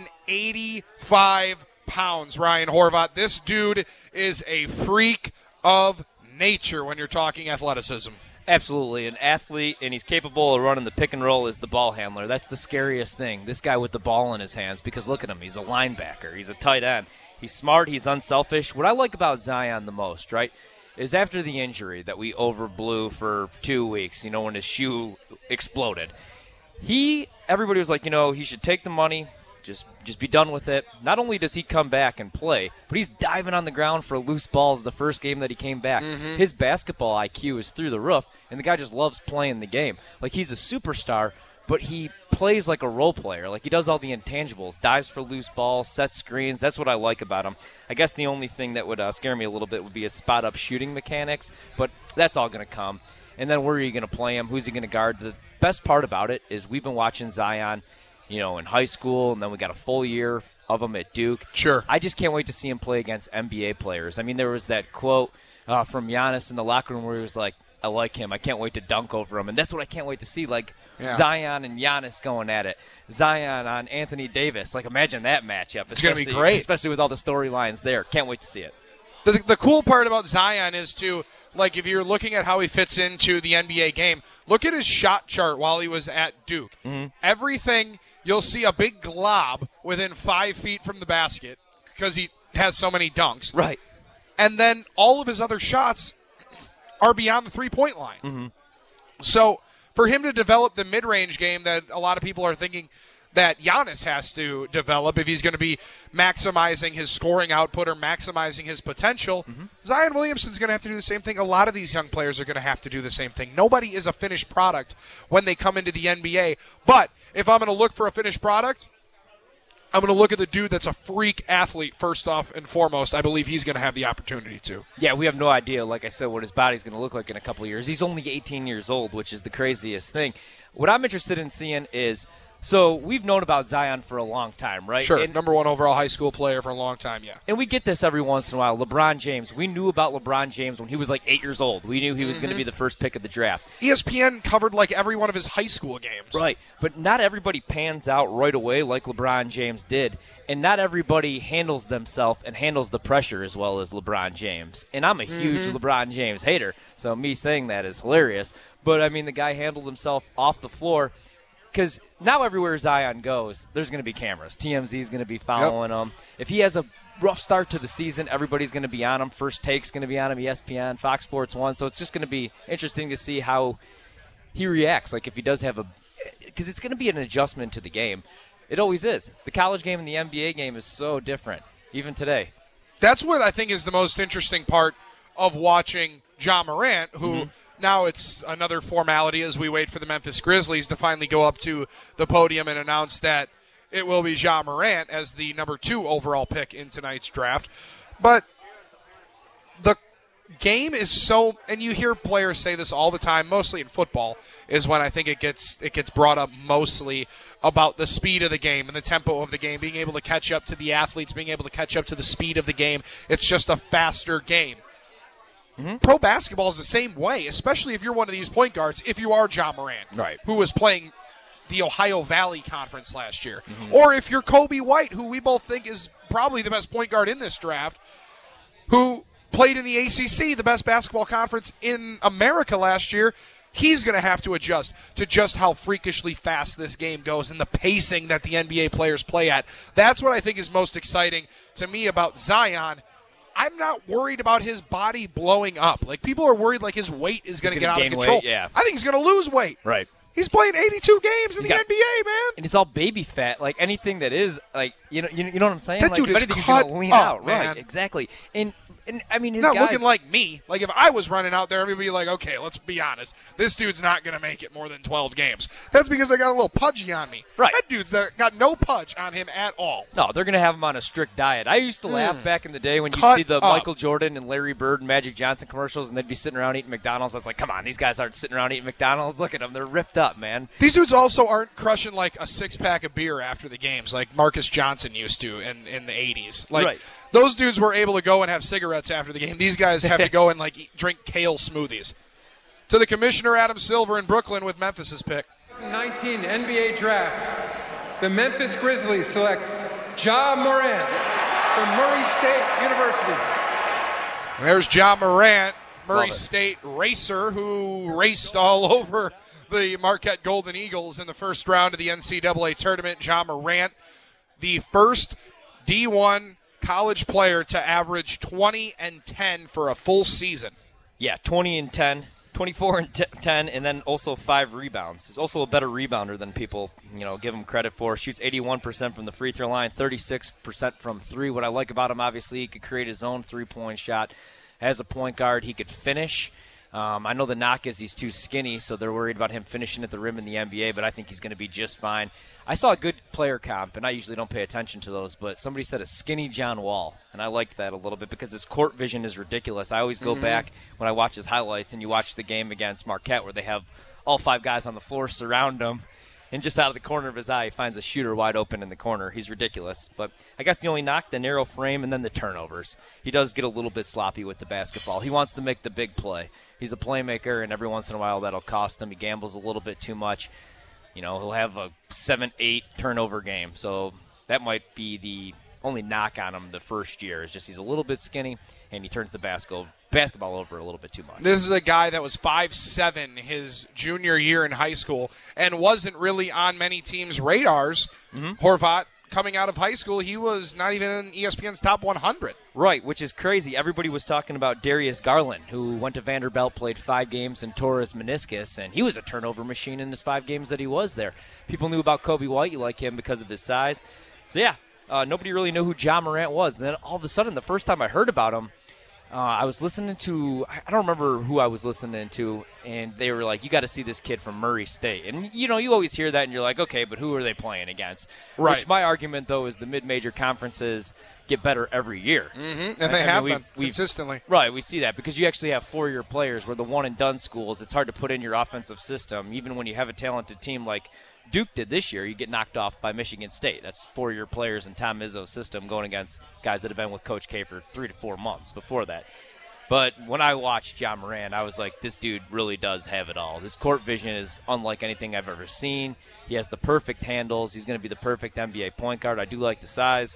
eighty-five pounds, Ryan Horvat. This dude is a freak of nature when you're talking athleticism. Absolutely. An athlete, and he's capable of running the pick and roll as the ball handler. That's the scariest thing, this guy with the ball in his hands, because look at him. He's a linebacker. He's a tight end. He's smart. He's unselfish. What I like about Zion the most, right, is after the injury that we overblew for two weeks, you know, when his shoe exploded, he, everybody was like, you know, he should take the money, Just just be done with it. Not only does he come back and play, but he's diving on the ground for loose balls the first game that he came back. Mm-hmm. His basketball I Q is through the roof, and the guy just loves playing the game. Like, he's a superstar, but he plays like a role player. Like, he does all the intangibles, dives for loose balls, sets screens. That's what I like about him. I guess the only thing that would uh, scare me a little bit would be his spot-up shooting mechanics, but that's all going to come. And then where are you going to play him? Who's he going to guard? The best part about it is we've been watching Zion, you know, in high school, and then we got a full year of him at Duke. Sure. I just can't wait to see him play against N B A players. I mean, there was that quote uh, from Giannis in the locker room where he was like, I like him. I can't wait to dunk over him. And that's what I can't wait to see, like yeah. Zion and Giannis going at it. Zion on Anthony Davis. Like, imagine that matchup. It's going to be great. Especially with all the storylines there. Can't wait to see it. The, the cool part about Zion is, to, like, if you're looking at how he fits into the N B A game, look at his shot chart while he was at Duke. Mm-hmm. Everything, you'll see a big glob within five feet from the basket because he has so many dunks. Right. And then all of his other shots are beyond the three-point line. Mm-hmm. So for him to develop the mid-range game that a lot of people are thinking that Giannis has to develop if he's going to be maximizing his scoring output or maximizing his potential, mm-hmm. Zion Williamson's going to have to do the same thing. A lot of these young players are going to have to do the same thing. Nobody is a finished product when they come into the N B A. But if I'm going to look for a finished product, I'm going to look at the dude that's a freak athlete first off and foremost. I believe he's going to have the opportunity to. Yeah, we have no idea, like I said, what his body's going to look like in a couple of years. He's only eighteen years old, which is the craziest thing. What I'm interested in seeing is, so we've known about Zion for a long time, right? Sure, and, number one overall high school player for a long time, yeah. And we get this every once in a while. LeBron James, we knew about LeBron James when he was like eight years old. We knew he was mm-hmm. going to be the first pick of the draft. E S P N covered like every one of his high school games. Right, but not everybody pans out right away like LeBron James did. And not everybody handles themselves and handles the pressure as well as LeBron James. And I'm a huge mm-hmm. LeBron James hater, so me saying that is hilarious. But, I mean, the guy handled himself off the floor. Because now everywhere Zion goes, there's going to be cameras. T M Z is going to be following yep. him. If he has a rough start to the season, everybody's going to be on him. First Take's going to be on him, E S P N, Fox Sports one. So it's just going to be interesting to see how he reacts. Like if he does have a – because it's going to be an adjustment to the game. It always is. The college game and the N B A game is so different, even today. That's what I think is the most interesting part of watching Ja Morant, who mm-hmm. – now it's another formality as we wait for the Memphis Grizzlies to finally go up to the podium and announce that it will be Ja Morant as the number two overall pick in tonight's draft. But the game is so, and you hear players say this all the time, mostly in football, is when I think it gets it gets brought up mostly about the speed of the game and the tempo of the game, being able to catch up to the athletes, being able to catch up to the speed of the game. It's just a faster game. Mm-hmm. Pro basketball is the same way, especially if you're one of these point guards, if you are Ja Morant, right. who was playing the Ohio Valley Conference last year. Mm-hmm. Or if you're Kobe White, who we both think is probably the best point guard in this draft, who played in the A C C, the best basketball conference in America last year, he's going to have to adjust to just how freakishly fast this game goes and the pacing that the N B A players play at. That's what I think is most exciting to me about Zion. I'm not worried about his body blowing up. Like, people are worried like his weight is going to get out of control. Weight, yeah. I think he's going to lose weight. Right. He's playing eighty-two games in he's the got, N B A, man. And it's all baby fat. Like, anything that is, like, you know you, you know what I'm saying? That like, dude if is anything, cut he's going to lean up, out. Man. Right, exactly. And, and I mean, his not guys, looking like me. Like, if I was running out there, everybody would be like, okay, let's be honest. This dude's not going to make it more than twelve games. That's because I got a little pudgy on me. Right. That dude's got no pudge on him at all. No, they're going to have him on a strict diet. I used to laugh mm. back in the day when you Cut see the up. Michael Jordan and Larry Bird and Magic Johnson commercials, and they'd be sitting around eating McDonald's. I was like, come on, these guys aren't sitting around eating McDonald's. Look at them. They're ripped up, man. These dudes also aren't crushing, like, a six-pack of beer after the games like Marcus Johnson used to in, in the eighties. Like, right. Those dudes were able to go and have cigarettes after the game. These guys have to go and, like, eat, drink kale smoothies. To the commissioner, Adam Silver in Brooklyn with Memphis's pick. nineteen N B A Draft. the Memphis Grizzlies select Ja Morant from Murray State University. There's Ja Morant, Murray State racer, who raced all over the Marquette Golden Eagles in the first round of the N C double A tournament. Ja Morant, the first D one college player to average twenty and ten for a full season. Yeah, twenty and ten, twenty-four and ten, and then also five rebounds. He's also a better rebounder than people, you know, give him credit for. Shoots eighty-one percent from the free throw line, thirty-six percent from three. What I like about him, obviously, he could create his own three-point shot. As a point guard, he could finish. Um, I know the knock is he's too skinny, so they're worried about him finishing at the rim in the N B A, but I think he's going to be just fine. I saw a good player comp, and I usually don't pay attention to those, but somebody said a skinny John Wall, and I liked that a little bit because his court vision is ridiculous. I always go mm-hmm. back when I watch his highlights, and you watch the game against Marquette where they have all five guys on the floor surround him, and just out of the corner of his eye, he finds a shooter wide open in the corner. He's ridiculous. But I guess the only knock, the narrow frame, and then the turnovers. He does get a little bit sloppy with the basketball. He wants to make the big play. He's a playmaker, and every once in a while that'll cost him. He gambles a little bit too much. You know, he'll have a seven eight turnover game. So that might be the only knock on him the first year. Is just he's a little bit skinny, and he turns the basketball basketball over a little bit too much. This is a guy that was five seven his junior year in high school and wasn't really on many teams' radars. Mm-hmm. Horvat, coming out of high school, he was not even in E S P N's top one hundred. Right, which is crazy. Everybody was talking about Darius Garland, who went to Vanderbilt, played five games and tore his meniscus, and he was a turnover machine in his five games that he was there. People knew about Kobe White. You like him because of his size. So, yeah, uh, nobody really knew who Ja Morant was. And then all of a sudden, the first time I heard about him, Uh, I was listening to, I don't remember who I was listening to, and they were like, you got to see this kid from Murray State. And, you know, you always hear that, and you're like, okay, but who are they playing against? Right. Which my argument, though, is the mid-major conferences get better every year. Mm-hmm. And they I have mean, been we've, consistently. We've, right, we see that because you actually have four-year players where the one-and-done schools, it's hard to put in your offensive system. Even when you have a talented team like Duke did this year, you get knocked off by Michigan State. That's four-year players in Tom Izzo's system going against guys that have been with Coach K for three to four months before that. But when I watched Ja Morant, I was like, this dude really does have it all. His court vision is unlike anything I've ever seen. He has the perfect handles. He's going to be the perfect N B A point guard. I do like the size.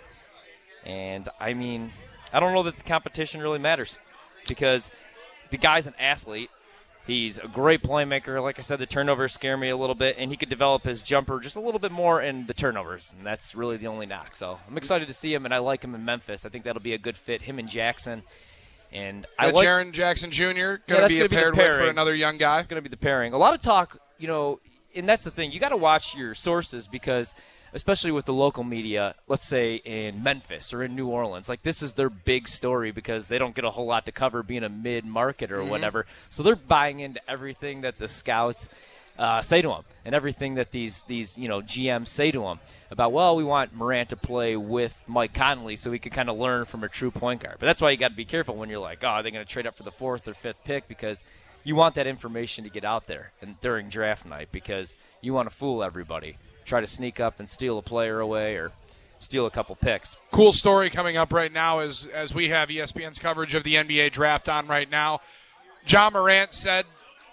And, I mean, I don't know that the competition really matters because the guy's an athlete. He's a great playmaker. Like I said, the turnovers scare me a little bit, and he could develop his jumper just a little bit more in the turnovers, and that's really the only knock. So I'm excited to see him, and I like him in Memphis. I think that'll be a good fit, him and Jackson. And I uh, like Jaren Jackson Junior going yeah, to be a paired with for another young guy. Going to be the pairing. A lot of talk, you know, and that's the thing. You got to watch your sources because, especially with the local media, let's say in Memphis or in New Orleans, like this is their big story because they don't get a whole lot to cover being a mid-market or mm-hmm. whatever. So they're buying into everything that the scouts uh, say to them and everything that these these you know G Ms say to them about, well, we want Morant to play with Mike Conley so he could kind of learn from a true point guard. But that's why you got to be careful when you're like, oh, are they going to trade up for the fourth or fifth pick? Because you want that information to get out there and during draft night because you want to fool everybody. Try to sneak up and steal a player away or steal a couple picks. Cool story coming up right now as, as we have E S P N's coverage of the N B A draft on right now. Ja Morant said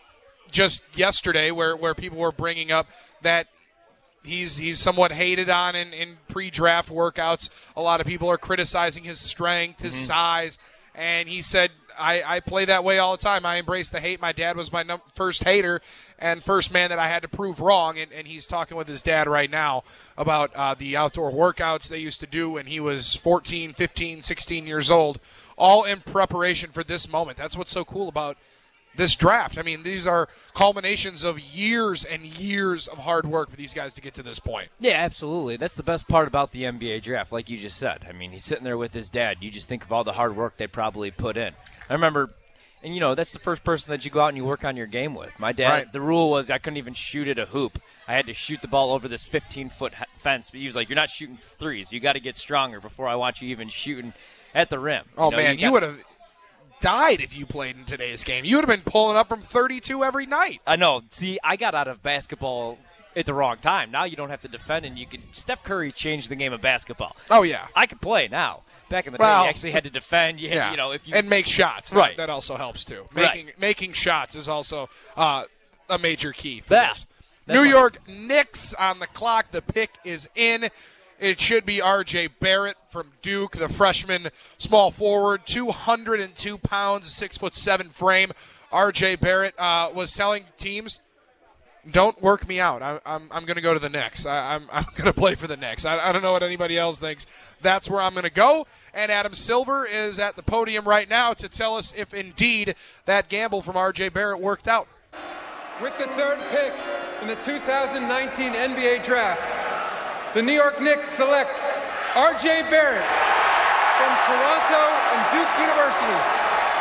just yesterday where, where people were bringing up that He's he's somewhat hated on in, in pre-draft workouts. A lot of people are criticizing his strength, his mm-hmm. size, and he said, I, I play that way all the time. I embrace the hate. My dad was my num- first hater and first man that I had to prove wrong, and, and he's talking with his dad right now about uh, the outdoor workouts they used to do when he was fourteen, fifteen, sixteen years old, all in preparation for this moment. That's what's so cool about this draft. I mean, these are culminations of years and years of hard work for these guys to get to this point. Yeah, absolutely. That's the best part about the N B A draft, like you just said. I mean, he's sitting there with his dad. You just think of all the hard work they probably put in. I remember, and, you know, that's the first person that you go out and you work on your game with. My dad, right. The rule was I couldn't even shoot at a hoop. I had to shoot the ball over this fifteen-foot fence. But he was like, you're not shooting threes. You got to get stronger before I want you even shooting at the rim. Oh, you know, man, you, you would have died if you played in today's game. You would have been pulling up from thirty-two every night. I know. See, I got out of basketball at the wrong time. Now you don't have to defend, and you can. Steph Curry changed the game of basketball. Oh yeah, I can play now. Back in the well, day, you actually had to defend. You, had, yeah. you know, if you and make shots. Right, that, that also helps too. Making right. making shots is also uh, a major key for yeah. this. New York Knicks on the clock. The pick is in. It should be R J Barrett from Duke, the freshman small forward, two hundred two pounds, six foot seven frame. R J Barrett uh, was telling teams, don't work me out. I, I'm I'm going to go to the Knicks. I, I'm I'm going to play for the Knicks. I, I don't know what anybody else thinks. That's where I'm going to go. And Adam Silver is at the podium right now to tell us if indeed that gamble from R J Barrett worked out. With the third pick in the two thousand nineteen N B A Draft, the New York Knicks select R J Barrett from Toronto and Duke University.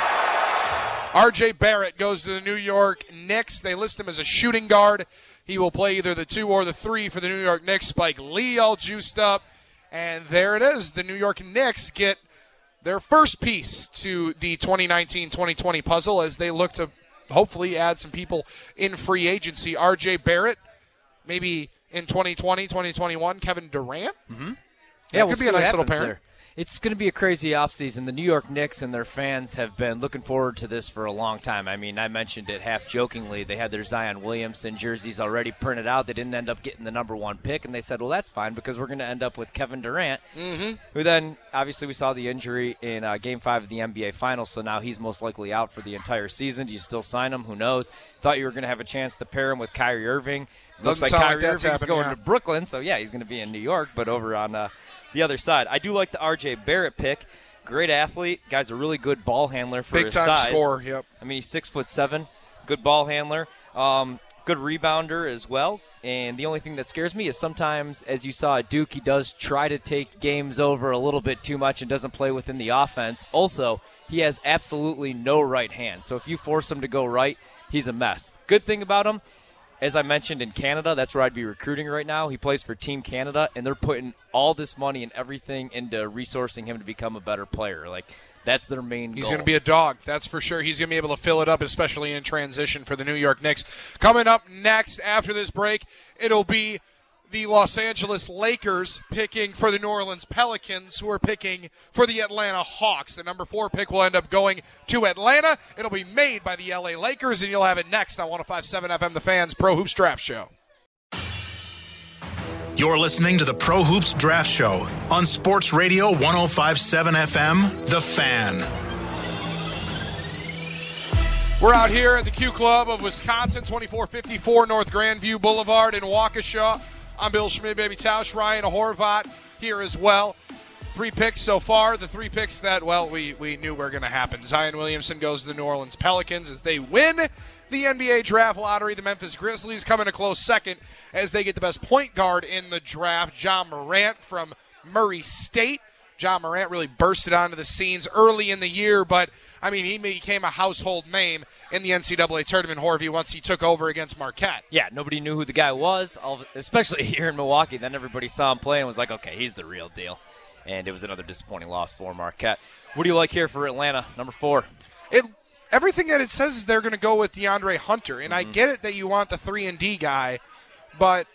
R J Barrett goes to the New York Knicks. They list him as a shooting guard. He will play either the two or the three for the New York Knicks. Spike Lee all juiced up. And there it is. The New York Knicks get their first piece to the twenty nineteen twenty twenty puzzle as they look to hopefully add some people in free agency. R J Barrett, maybe in twenty twenty, twenty twenty-one, Kevin Durant. Mm-hmm. Yeah, it we'll could be a nice little pair. There. It's going to be a crazy offseason. The New York Knicks and their fans have been looking forward to this for a long time. I mean, I mentioned it half jokingly. They had their Zion Williamson jerseys already printed out. They didn't end up getting the number one pick, and they said, well, that's fine because we're going to end up with Kevin Durant, mm-hmm. who then, obviously, we saw the injury in uh, Game five of the N B A Finals, so now he's most likely out for the entire season. Do you still sign him? Who knows? Thought you were going to have a chance to pair him with Kyrie Irving. Looks like Kyrie like Irving's going yeah. to Brooklyn, so, yeah, he's going to be in New York, but over on uh, – the other side. I do like the R J Barrett pick. Great athlete. Guy's a really good ball handler for Big his time size. scorer, yep. I mean, he's six foot seven. Good ball handler. Um, good rebounder as well. And the only thing that scares me is sometimes, as you saw at Duke, he does try to take games over a little bit too much and doesn't play within the offense. Also, he has absolutely no right hand. So if you force him to go right, he's a mess. Good thing about him, as I mentioned, in Canada, that's where I'd be recruiting right now. He plays for Team Canada, and they're putting all this money and everything into resourcing him to become a better player. Like, that's their main He's goal. going to be a dog, that's for sure. He's going to be able to fill it up, especially in transition for the New York Knicks. Coming up next after this break, it'll be the Los Angeles Lakers picking for the New Orleans Pelicans, who are picking for the Atlanta Hawks. The number four pick will end up going to Atlanta. It'll be made by the L A Lakers, and you'll have it next on one oh five point seven F M The Fan's Pro Hoops Draft Show. You're listening to the Pro Hoops Draft Show on Sports Radio one oh five point seven F M The Fan. We're out here at the Q Club of Wisconsin, twenty-four fifty-four North Grandview Boulevard in Waukesha. I'm Bill Schmidt, Baby Tausch, Ryan Horvat here as well. Three picks so far. The three picks that, well, we, we knew were going to happen. Zion Williamson goes to the New Orleans Pelicans as they win the N B A Draft Lottery. The Memphis Grizzlies come in a close second as they get the best point guard in the draft, Ja Morant from Murray State. Ja Morant really bursted onto the scenes early in the year, but, I mean, he became a household name in the N C double A tournament, Horvey, once he took over against Marquette. Yeah, nobody knew who the guy was, especially here in Milwaukee. Then everybody saw him play and was like, okay, he's the real deal. And it was another disappointing loss for Marquette. What do you like here for Atlanta, number four? It Everything that it says is they're going to go with DeAndre Hunter, and mm-hmm. I get it that you want the three and D guy, but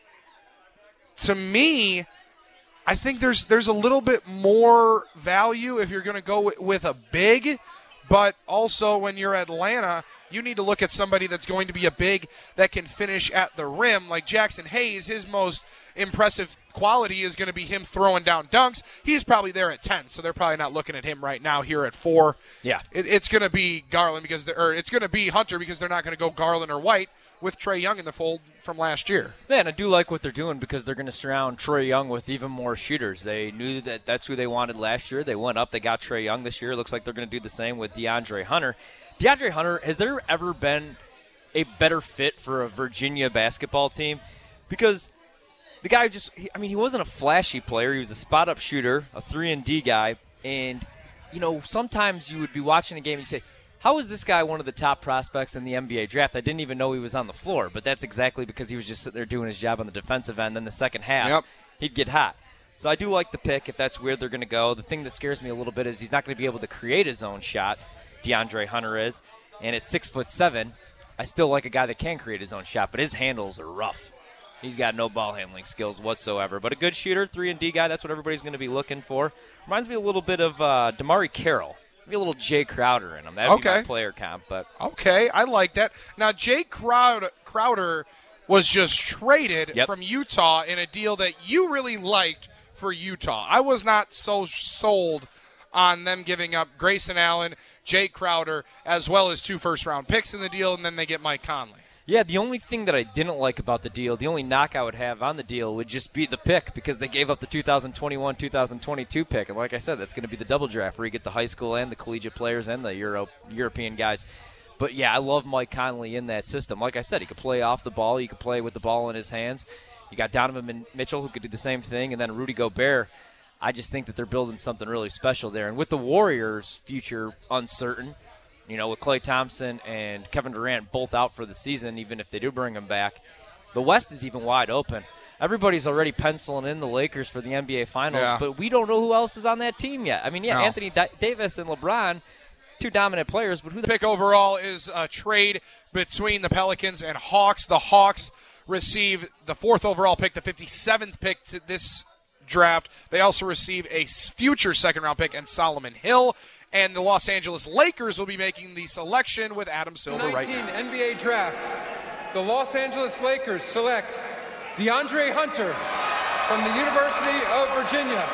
to me, I think there's there's a little bit more value if you're going to go with, with a big, but also when you're Atlanta, you need to look at somebody that's going to be a big that can finish at the rim. Like Jackson Hayes, his most impressive quality is going to be him throwing down dunks. He's probably there at ten, so they're probably not looking at him right now here at four. Yeah, it, it's going to be Garland because or it's going to be Hunter because they're not going to go Garland or White with Trae Young in the fold from last year. Yeah, and I do like what they're doing because they're going to surround Trae Young with even more shooters. They knew that that's who they wanted last year. They went up. They got Trae Young this year. It looks like they're going to do the same with DeAndre Hunter. DeAndre Hunter, has there ever been a better fit for a Virginia basketball team? Because the guy just, I mean, he wasn't a flashy player. He was a spot-up shooter, a three and D guy. And, you know, sometimes you would be watching a game and you say, how is this guy one of the top prospects in the N B A draft? I didn't even know he was on the floor, but that's exactly because he was just sitting there doing his job on the defensive end. Then the second half, yep. he'd get hot. So I do like the pick if that's where they're going to go. The thing that scares me a little bit is he's not going to be able to create his own shot. DeAndre Hunter is. And at six foot seven, I still like a guy that can create his own shot, but his handles are rough. He's got no ball handling skills whatsoever. But a good shooter, three and D guy, that's what everybody's going to be looking for. Reminds me a little bit of uh, Damari Carroll. Maybe a little Jay Crowder in him. That'd okay. be my player comp. But okay, I like that. Now, Jay Crowder, Crowder was just traded yep. from Utah in a deal that you really liked for Utah. I was not so sold on them giving up Grayson Allen, Jake Crowder, as well as two first-round picks in the deal, and then they get Mike Conley. Yeah, the only thing that I didn't like about the deal, the only knock I would have on the deal would just be the pick, because they gave up the two thousand twenty-one two thousand twenty-two pick. And like I said, that's going to be the double draft where you get the high school and the collegiate players and the Euro, European guys. But, yeah, I love Mike Conley in that system. Like I said, he could play off the ball. He could play with the ball in his hands. You got Donovan Mitchell, who could do the same thing, and then Rudy Gobert. I just think that they're building something really special there. And with the Warriors' future uncertain, you know, with Klay Thompson and Kevin Durant both out for the season, even if they do bring them back, the West is even wide open. Everybody's already penciling in the Lakers for the N B A Finals, yeah. but we don't know who else is on that team yet. I mean, yeah, no. Anthony D- Davis and LeBron, two dominant players, but who the pick overall is a trade between the Pelicans and Hawks. The Hawks receive the fourth overall pick, the fifty-seventh pick to this draft. They also receive a future second-round pick and Solomon Hill. And the Los Angeles Lakers will be making the selection with Adam Silver right now. N B A draft. The Los Angeles Lakers select DeAndre Hunter from the University of Virginia.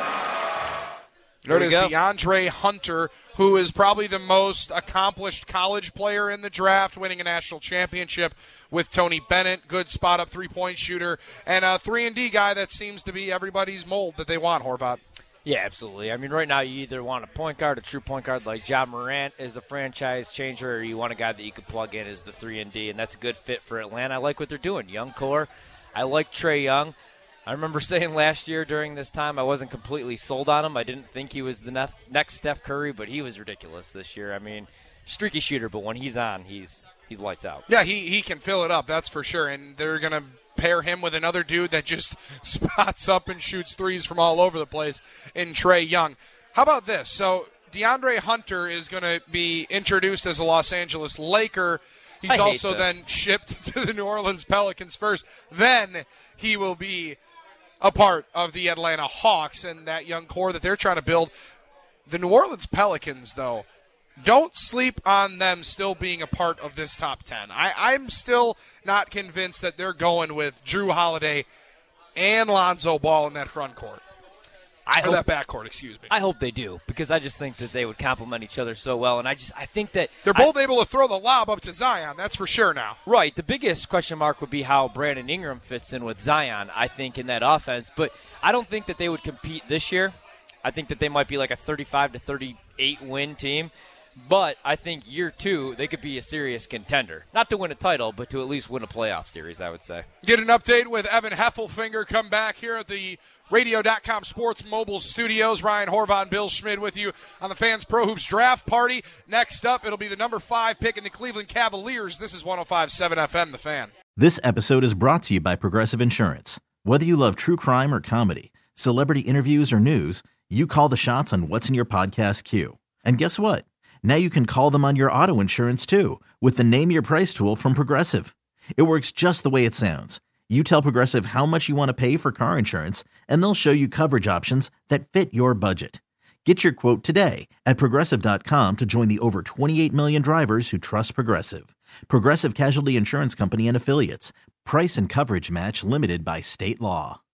There it is, DeAndre Hunter, who is probably the most accomplished college player in the draft, winning a national championship with Tony Bennett, good spot-up three-point shooter, and a three and D guy that seems to be everybody's mold that they want, Horvat. Yeah, absolutely. I mean, right now you either want a point guard, a true point guard like Ja Morant is a franchise changer, or you want a guy that you can plug in as the three and D, and that's a good fit for Atlanta. I like what they're doing. Young core. I like Trae Young. I remember saying last year during this time I wasn't completely sold on him. I didn't think he was the nef- next Steph Curry, but he was ridiculous this year. I mean, streaky shooter, but when he's on, he's he's lights out. Yeah, he, he can fill it up, that's for sure, and they're going to pair him with another dude that just spots up and shoots threes from all over the place in Trae Young. How about this? So DeAndre Hunter is going to be introduced as a Los Angeles Laker. He's also this. then shipped to the New Orleans Pelicans first. Then he will be a part of the Atlanta Hawks and that young core that they're trying to build. The New Orleans Pelicans, though, don't sleep on them still being a part of this top ten. I, I'm still not convinced that they're going with Drew Holiday and Lonzo Ball in that front court. I or hope, that backcourt, excuse me. I hope they do, because I just think that they would complement each other so well, and I just I think that they're both I, able to throw the lob up to Zion. That's for sure now. Right. The biggest question mark would be how Brandon Ingram fits in with Zion, I think, in that offense. But I don't think that they would compete this year. I think that they might be like a thirty-five to thirty-eight win team. But I think year two, they could be a serious contender. Not to win a title, but to at least win a playoff series, I would say. Get an update with Evan Heffelfinger. Come back here at the radio dot com Sports Mobile Studios. Ryan Horvath and Bill Schmid with you on the Fans Pro Hoops Draft Party. Next up, it'll be the number five pick in the Cleveland Cavaliers. This is one oh five point seven F M, The Fan. This episode is brought to you by Progressive Insurance. Whether you love true crime or comedy, celebrity interviews or news, you call the shots on what's in your podcast queue. And guess what? Now you can call them on your auto insurance, too, with the Name Your Price tool from Progressive. It works just the way it sounds. You tell Progressive how much you want to pay for car insurance, and they'll show you coverage options that fit your budget. Get your quote today at Progressive dot com to join the over twenty-eight million drivers who trust Progressive. Progressive Casualty Insurance Company and Affiliates. Price and coverage match limited by state law.